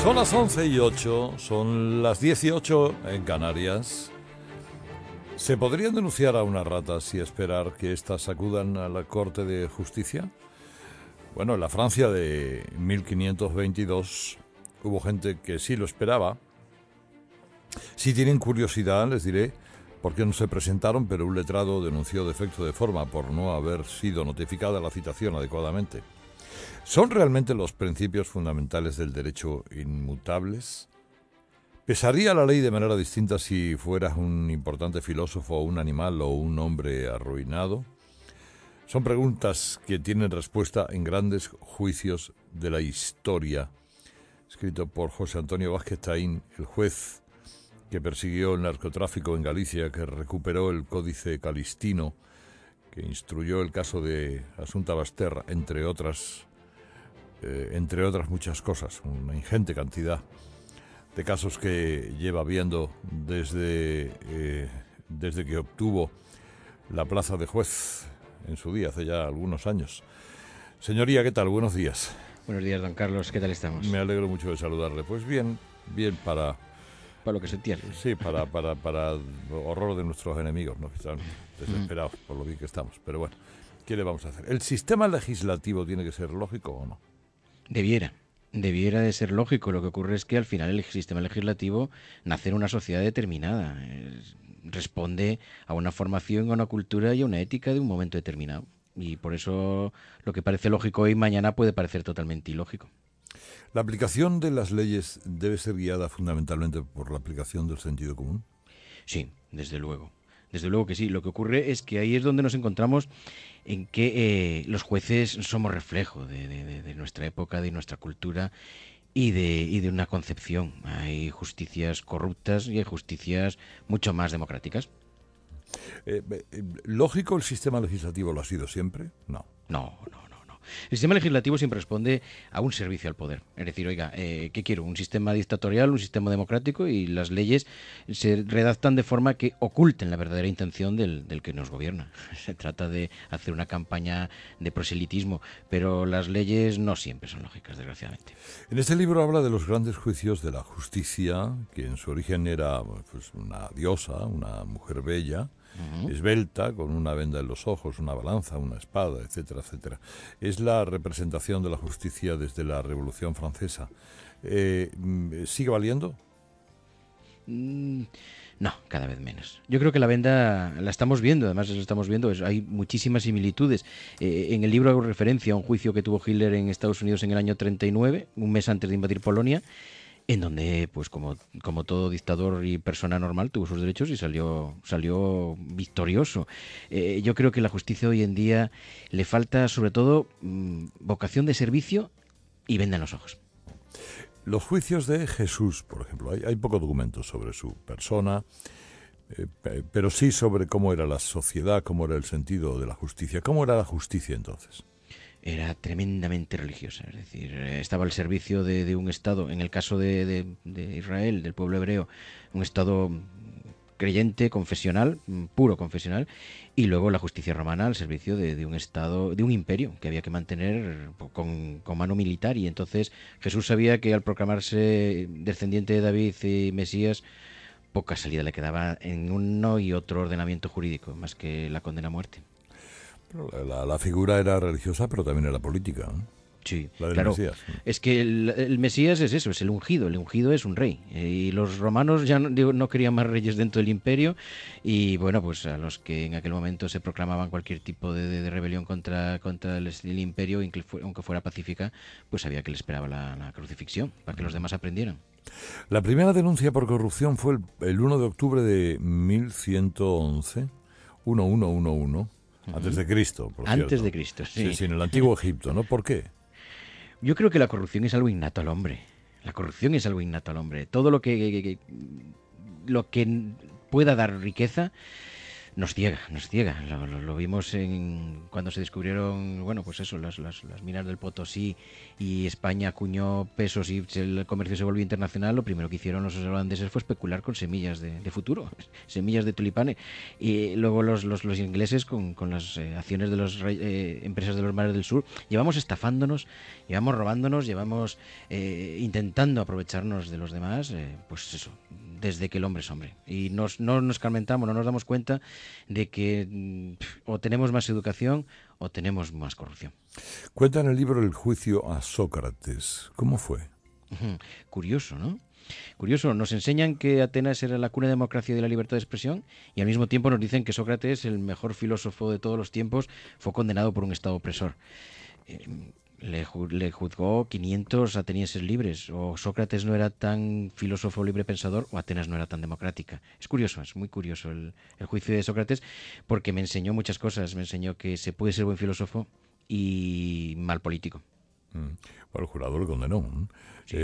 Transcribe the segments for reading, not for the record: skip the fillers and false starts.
Son las 11:08, son las 18 en Canarias. ¿Se podrían denunciar a unas ratas y esperar que éstas acudan a la Corte de Justicia? Bueno, en la Francia de 1522 hubo gente que sí lo esperaba. Si tienen curiosidad, les diré por qué no se presentaron, pero un letrado denunció defecto de forma por no haber sido notificada la citación adecuadamente. ¿Son realmente los principios fundamentales del derecho inmutables? ¿Pesaría la ley de manera distinta si fueras un importante filósofo, un animal o un hombre arruinado? Son preguntas que tienen respuesta en Grandes Juicios de la Historia, escrito por José Antonio Vázquez Taín, el juez que persiguió el narcotráfico en Galicia, que recuperó el Códice Calistino, que instruyó el caso de Asunta Basterra, entre otras muchas cosas, una ingente cantidad de casos que lleva viendo desde que obtuvo la plaza de juez en su día, hace ya algunos años. Señoría, ¿qué tal? Buenos días. Buenos días, don Carlos. ¿Qué tal estamos? Me alegro mucho de saludarle. Pues bien para lo que se entiende. Sí, para horror de nuestros enemigos, ¿no? Que están desesperados por lo bien que estamos. Pero bueno, ¿qué le vamos a hacer? ¿El sistema legislativo tiene que ser lógico o no? Debiera de ser lógico. Lo que ocurre es que al final el sistema legislativo nace en una sociedad determinada. Responde a una formación, a una cultura y a una ética de un momento determinado. Y por eso lo que parece lógico hoy, mañana puede parecer totalmente ilógico. ¿La aplicación de las leyes debe ser guiada fundamentalmente por la aplicación del sentido común? Sí, desde luego. Desde luego que sí. Lo que ocurre es que ahí es donde nos encontramos en que los jueces somos reflejo de nuestra época, de nuestra cultura y de una concepción. Hay justicias corruptas y hay justicias mucho más democráticas. ¿Lógico el sistema legislativo lo ha sido siempre? No. No. El sistema legislativo siempre responde a un servicio al poder. Es decir, oiga, ¿qué quiero? ¿Un sistema dictatorial, un sistema democrático? Y las leyes se redactan de forma que oculten la verdadera intención del que nos gobierna. Se trata de hacer una campaña de proselitismo, pero las leyes no siempre son lógicas, desgraciadamente. En este libro habla de los grandes juicios de la justicia, que en su origen era pues, una diosa, una mujer bella, esbelta, con una venda en los ojos, una balanza, una espada, etcétera, etcétera. Es la representación de la justicia desde la Revolución Francesa. ¿Sigue valiendo? No, cada vez menos. Yo creo que la venda la estamos viendo, además lo estamos viendo, hay muchísimas similitudes. En el libro hago referencia a un juicio que tuvo Hitler en Estados Unidos en el año 39, un mes antes de invadir Polonia, en donde, pues como todo dictador y persona normal, tuvo sus derechos y salió victorioso. Yo creo que la justicia hoy en día le falta, sobre todo, vocación de servicio y venda en los ojos. Los juicios de Jesús, por ejemplo, hay poco documento sobre su persona, pero sí sobre cómo era la sociedad, cómo era el sentido de la justicia. ¿Cómo era la justicia entonces? Era tremendamente religiosa, es decir, estaba al servicio de un Estado, en el caso de Israel, del pueblo hebreo, un Estado creyente, confesional, puro confesional, y luego la justicia romana al servicio de un Estado, de un imperio que había que mantener con mano militar. Y entonces Jesús sabía que al proclamarse descendiente de David y Mesías, poca salida le quedaba en uno y otro ordenamiento jurídico, más que la condena a muerte. La figura era religiosa, pero también era política, ¿no? Sí, la del claro. Mesías. Es que el Mesías es eso, es el ungido es un rey. Y los romanos ya no querían más reyes dentro del imperio. Y bueno, pues a los que en aquel momento se proclamaban cualquier tipo de rebelión contra el imperio, aunque fuera pacífica, pues sabía que le esperaba la crucifixión, para que los demás aprendieran. La primera denuncia por corrupción fue el 1 de octubre de 1111, 1111. Antes de Cristo, por cierto. Antes de Cristo, sí. Sí, en el antiguo Egipto, ¿no? ¿Por qué? Yo creo que la corrupción es algo innato al hombre. La corrupción es algo innato al hombre. Todo lo que pueda dar riqueza Nos ciega, nos ciega. Lo vimos cuando se descubrieron, bueno, pues eso, las minas del Potosí y España acuñó pesos y el comercio se volvió internacional. Lo primero que hicieron los holandeses fue especular con semillas de futuro, semillas de tulipanes. Y luego los ingleses con las acciones de las empresas de los mares del sur. Llevamos estafándonos, llevamos robándonos, llevamos intentando aprovecharnos de los demás, pues eso, desde que el hombre es hombre. Y no nos calmentamos, no nos damos cuenta de que o tenemos más educación o tenemos más corrupción. Cuenta en el libro El juicio a Sócrates. ¿Cómo fue? Curioso, ¿no? Curioso, nos enseñan que Atenas era la cuna de la democracia y de la libertad de expresión y al mismo tiempo nos dicen que Sócrates, el mejor filósofo de todos los tiempos, fue condenado por un estado opresor. Le juzgó 500 atenienses libres. O Sócrates no era tan filósofo libre pensador o Atenas no era tan democrática. Es curioso, es muy curioso el juicio de Sócrates porque me enseñó muchas cosas. Me enseñó que se puede ser buen filósofo y mal político. Bueno, el jurado le condenó, ¿no? Sí.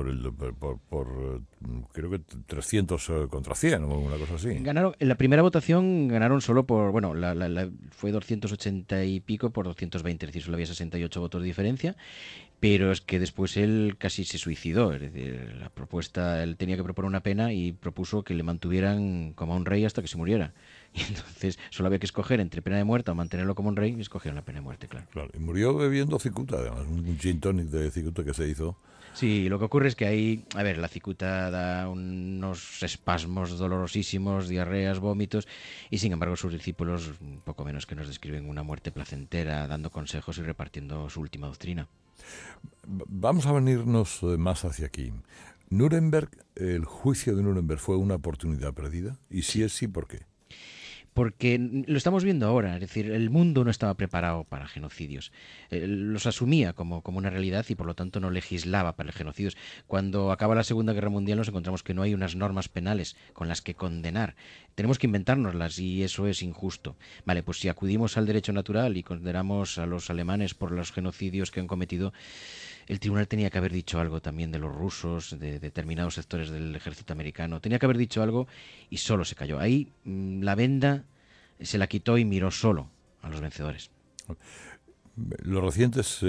Creo que 300 contra 100 o una cosa así. Ganaron, en la primera votación ganaron solo por, bueno, fue 280 y pico por 220, es decir, solo había 68 votos de diferencia, pero es que después él casi se suicidó, es decir, la propuesta, él tenía que proponer una pena y propuso que le mantuvieran como a un rey hasta que se muriera. Y entonces solo había que escoger entre pena de muerte o mantenerlo como un rey y escogieron la pena de muerte, claro. Claro, y murió bebiendo cicuta, además, un gin tonic de cicuta que se hizo. Sí, lo que ocurre es que ahí, a ver, la cicuta da unos espasmos dolorosísimos, diarreas, vómitos, y sin embargo sus discípulos, poco menos que nos describen una muerte placentera, dando consejos y repartiendo su última doctrina. Vamos a venirnos más hacia aquí. Nuremberg, el juicio de Nuremberg fue una oportunidad perdida, y si es sí, ¿por qué? Porque lo estamos viendo ahora, es decir, el mundo no estaba preparado para genocidios. Los asumía como una realidad y por lo tanto no legislaba para genocidios. Cuando acaba la Segunda Guerra Mundial nos encontramos que no hay unas normas penales con las que condenar. Tenemos que inventárnoslas y eso es injusto. Vale, pues si acudimos al derecho natural y condenamos a los alemanes por los genocidios que han cometido, el tribunal tenía que haber dicho algo también de los rusos, de determinados sectores del ejército americano. Tenía que haber dicho algo y solo se cayó. Ahí la venda se la quitó y miró solo a los vencedores. Los recientes,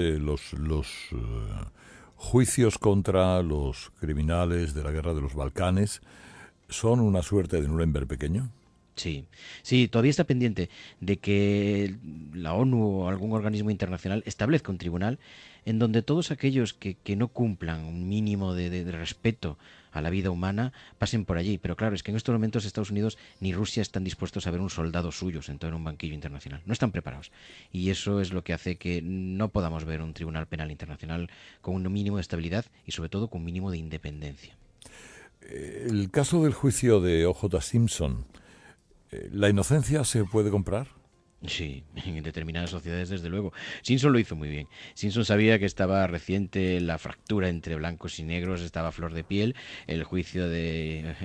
juicios contra los criminales de la guerra de los Balcanes son una suerte de Nuremberg pequeño. Sí, sí, todavía está pendiente de que la ONU o algún organismo internacional establezca un tribunal en donde todos aquellos que no cumplan un mínimo de respeto a la vida humana pasen por allí. Pero claro, es que en estos momentos Estados Unidos ni Rusia están dispuestos a ver un soldado suyo sentado en un banquillo internacional. No están preparados. Y eso es lo que hace que no podamos ver un tribunal penal internacional con un mínimo de estabilidad y sobre todo con un mínimo de independencia. El caso del juicio de O.J. Simpson, ¿la inocencia se puede comprar? Sí, en determinadas sociedades desde luego. Simpson lo hizo muy bien. Simpson sabía que estaba reciente la fractura entre blancos y negros, estaba a flor de piel. El juicio de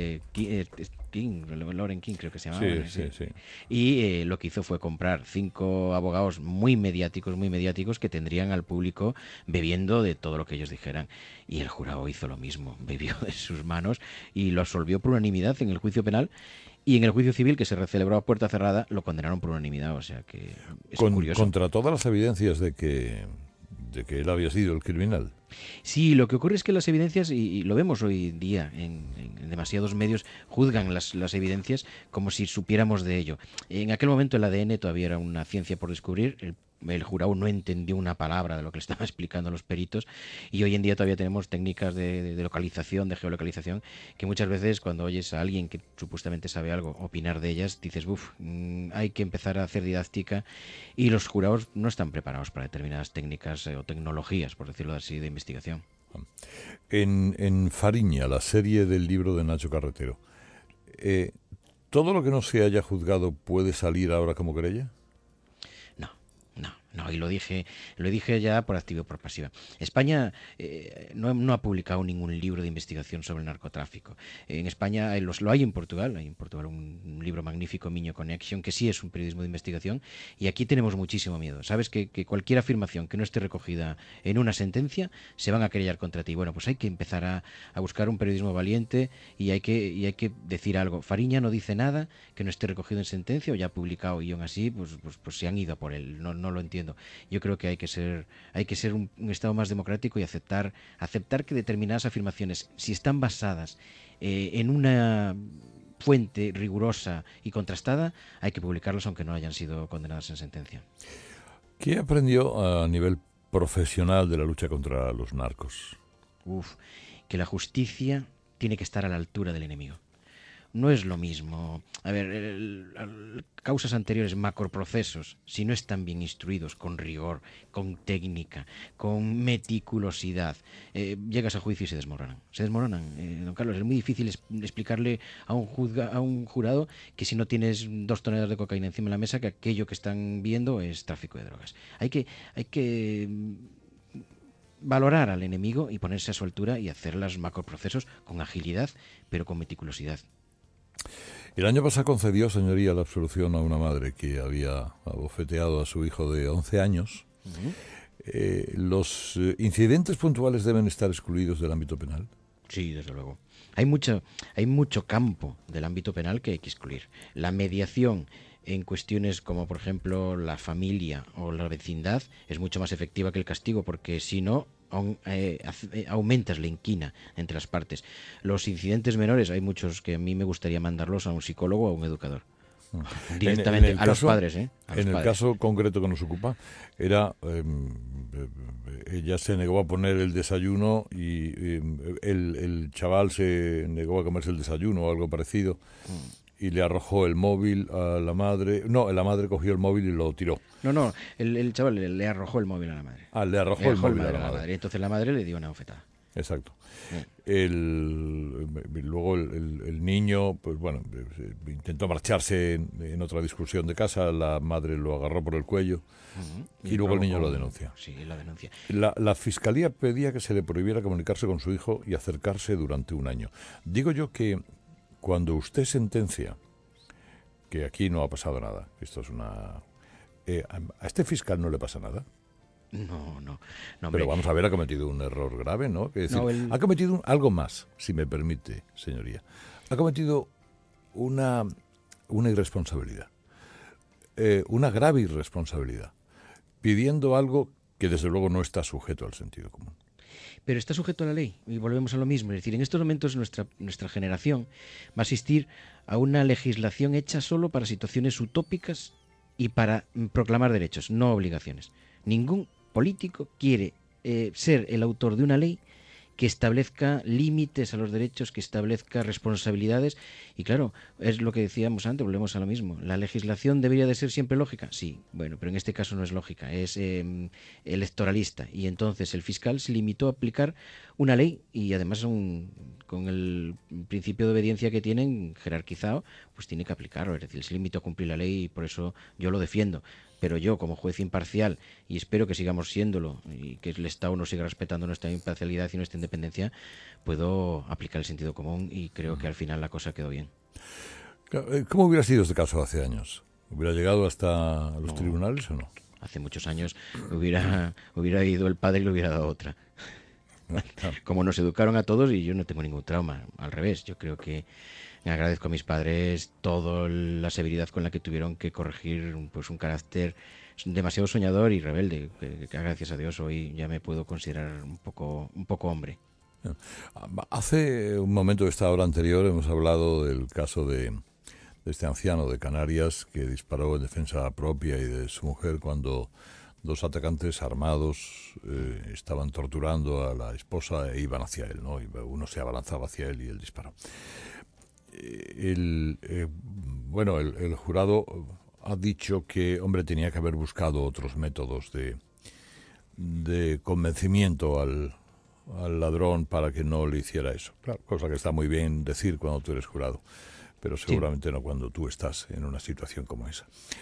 Lauren King creo que se llamaba. Sí. Y lo que hizo fue comprar 5 abogados muy mediáticos que tendrían al público bebiendo de todo lo que ellos dijeran. Y el jurado hizo lo mismo, bebió de sus manos y lo absolvió por unanimidad en el juicio penal. Y en el juicio civil, que se celebró a puerta cerrada, lo condenaron por unanimidad. O sea que es curioso. Contra todas las evidencias de que él había sido el criminal. Sí, lo que ocurre es que las evidencias, y lo vemos hoy en día en demasiados medios, juzgan las evidencias como si supiéramos de ello. En aquel momento el ADN todavía era una ciencia por descubrir. El jurado no entendió una palabra de lo que le estaban explicando los peritos y hoy en día todavía tenemos técnicas de localización, de geolocalización, que muchas veces cuando oyes a alguien que supuestamente sabe algo opinar de ellas, dices, hay que empezar a hacer didáctica y los jurados no están preparados para determinadas técnicas o tecnologías, por decirlo así, de investigación. En Fariña, la serie del libro de Nacho Carretero, ¿todo lo que no se haya juzgado puede salir ahora como querella? No, y lo dije ya por activa y por pasiva. España no ha publicado ningún libro de investigación sobre el narcotráfico. En España lo hay en Portugal. Hay en Portugal un libro magnífico, Miño Connection, que sí es un periodismo de investigación. Y aquí tenemos muchísimo miedo. Sabes que cualquier afirmación que no esté recogida en una sentencia se van a querellar contra ti. Bueno, pues hay que empezar a buscar un periodismo valiente y hay que decir algo. Fariña no dice nada que no esté recogido en sentencia o ya publicado y aún así pues se han ido a por él. No lo entiendo. Yo creo que hay que ser un Estado más democrático y aceptar que determinadas afirmaciones, si están basadas en una fuente rigurosa y contrastada, hay que publicarlas aunque no hayan sido condenadas en sentencia. ¿Qué aprendió a nivel profesional de la lucha contra los narcos? Que la justicia tiene que estar a la altura del enemigo. No es lo mismo. A ver, causas anteriores, macroprocesos, si no están bien instruidos, con rigor, con técnica, con meticulosidad, llegas a juicio y se desmoronan. Se desmoronan. Don Carlos, es muy difícil explicarle a un jurado que si no tienes 2 toneladas de cocaína encima de la mesa, que aquello que están viendo es tráfico de drogas. Hay que valorar al enemigo y ponerse a su altura y hacer los macroprocesos con agilidad, pero con meticulosidad. El año pasado concedió, señoría, la absolución a una madre que había abofeteado a su hijo de 11 años. ¿Los incidentes puntuales deben estar excluidos del ámbito penal? Sí, desde luego. Hay mucho campo del ámbito penal que hay que excluir. La mediación en cuestiones como, por ejemplo, la familia o la vecindad es mucho más efectiva que el castigo, porque si no, aumentas la inquina entre las partes. Los incidentes menores, hay muchos que a mí me gustaría mandarlos a un psicólogo o a un educador. Directamente a los padres. El caso concreto que nos ocupa, era ella se negó a poner el desayuno y el chaval se negó a comerse el desayuno o algo parecido. Y le arrojó el móvil a la madre. No, la madre cogió el móvil y lo tiró. No, el chaval le arrojó el móvil a la madre. Le arrojó el móvil a la madre. Entonces la madre le dio una bofetada. Exacto. Luego el niño, pues bueno, intentó marcharse en otra discusión de casa. La madre lo agarró por el cuello y luego el niño lo denuncia. Sí, la denuncia. La fiscalía pedía que se le prohibiera comunicarse con su hijo y acercarse durante 1 año. Digo yo que cuando usted sentencia, que aquí no ha pasado nada, esto es una... ¿a este fiscal no le pasa nada? No, pero vamos a ver, ha cometido un error grave, ¿no? Es decir, ha cometido algo más, si me permite, señoría. Ha cometido una irresponsabilidad, una grave irresponsabilidad, pidiendo algo que desde luego no está sujeto al sentido común. Pero está sujeto a la ley, y volvemos a lo mismo. Es decir, en estos momentos nuestra generación va a asistir a una legislación hecha solo para situaciones utópicas y para proclamar derechos, no obligaciones. Ningún político quiere ser el autor de una ley que establezca límites a los derechos, que establezca responsabilidades. Y claro, es lo que decíamos antes, volvemos a lo mismo. ¿La legislación debería de ser siempre lógica? Sí, bueno, pero en este caso no es lógica, es electoralista. Y entonces el fiscal se limitó a aplicar una ley y además con el principio de obediencia que tienen jerarquizado, pues tiene que aplicarlo. Es decir, se limitó a cumplir la ley y por eso yo lo defiendo. Pero yo, como juez imparcial, y espero que sigamos siéndolo, y que el Estado nos siga respetando nuestra imparcialidad y nuestra independencia, puedo aplicar el sentido común y creo que al final la cosa quedó bien. ¿Cómo hubiera sido este caso hace años? ¿Hubiera llegado hasta los tribunales o no? Hace muchos años hubiera ido el padre y le hubiera dado otra. Como nos educaron a todos, y yo no tengo ningún trauma, al revés, yo creo que me agradezco a mis padres toda la severidad con la que tuvieron que corregir pues un carácter demasiado soñador y rebelde, que gracias a Dios hoy ya me puedo considerar un poco hombre. Hace un momento de esta hora anterior hemos hablado del caso de este anciano de Canarias que disparó en defensa propia y de su mujer cuando 2 atacantes armados estaban torturando a la esposa e iban hacia él, ¿no? Uno se abalanzaba hacia él y él disparó. El jurado ha dicho que, hombre, tenía que haber buscado otros métodos de convencimiento al ladrón para que no le hiciera eso. Claro, cosa que está muy bien decir cuando tú eres jurado, pero seguramente no cuando tú estás en una situación como esa.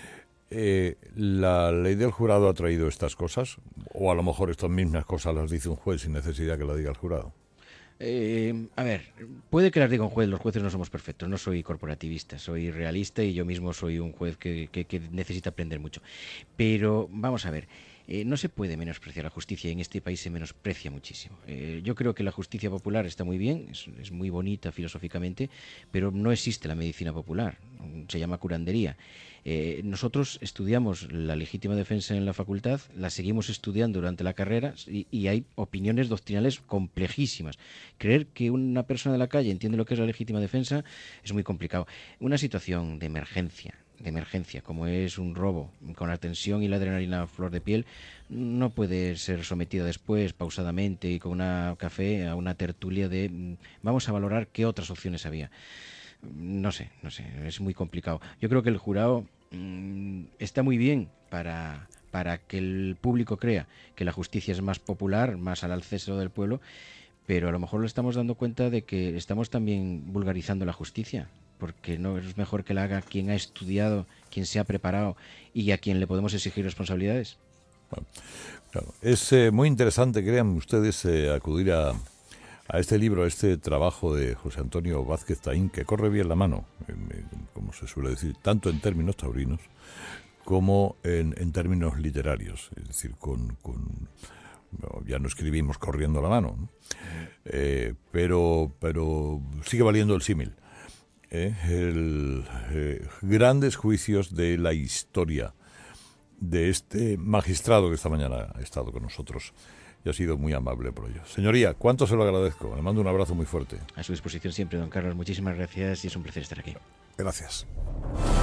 ¿La ley del jurado ha traído estas cosas? ¿O a lo mejor estas mismas cosas las dice un juez sin necesidad que lo diga el jurado? A ver, puede que las diga un juez, los jueces no somos perfectos, no soy corporativista, soy realista y yo mismo soy un juez que necesita aprender mucho. Pero vamos a ver, no se puede menospreciar la justicia y en este país se menosprecia muchísimo. Yo creo que la justicia popular está muy bien, es muy bonita filosóficamente, pero no existe la medicina popular, se llama curandería. Nosotros estudiamos la legítima defensa en la facultad, la seguimos estudiando durante la carrera y hay opiniones doctrinales complejísimas. Creer que una persona de la calle entiende lo que es la legítima defensa es muy complicado. Una situación de emergencia, como es un robo, con la tensión y la adrenalina a flor de piel, no puede ser sometida después, pausadamente y con una café, a una tertulia de vamos a valorar qué otras opciones había. No sé, es muy complicado. Yo creo que el jurado está muy bien para que el público crea que la justicia es más popular, más al acceso del pueblo, pero a lo mejor lo estamos dando cuenta de que estamos también vulgarizando la justicia, porque no es mejor que la haga quien ha estudiado, quien se ha preparado y a quien le podemos exigir responsabilidades. Bueno, claro. Es muy interesante, crean ustedes, acudir a este libro, a este trabajo de José Antonio Vázquez Taín, que corre bien la mano, como se suele decir, tanto en términos taurinos como en términos literarios. Es decir, ya no escribimos corriendo la mano, ¿no? Pero sigue valiendo el símil. Grandes juicios de la historia de este magistrado que esta mañana ha estado con nosotros y ha sido muy amable por ello. Señoría, cuánto se lo agradezco. Le mando un abrazo muy fuerte. A su disposición siempre, don Carlos. Muchísimas gracias y es un placer estar aquí. Gracias.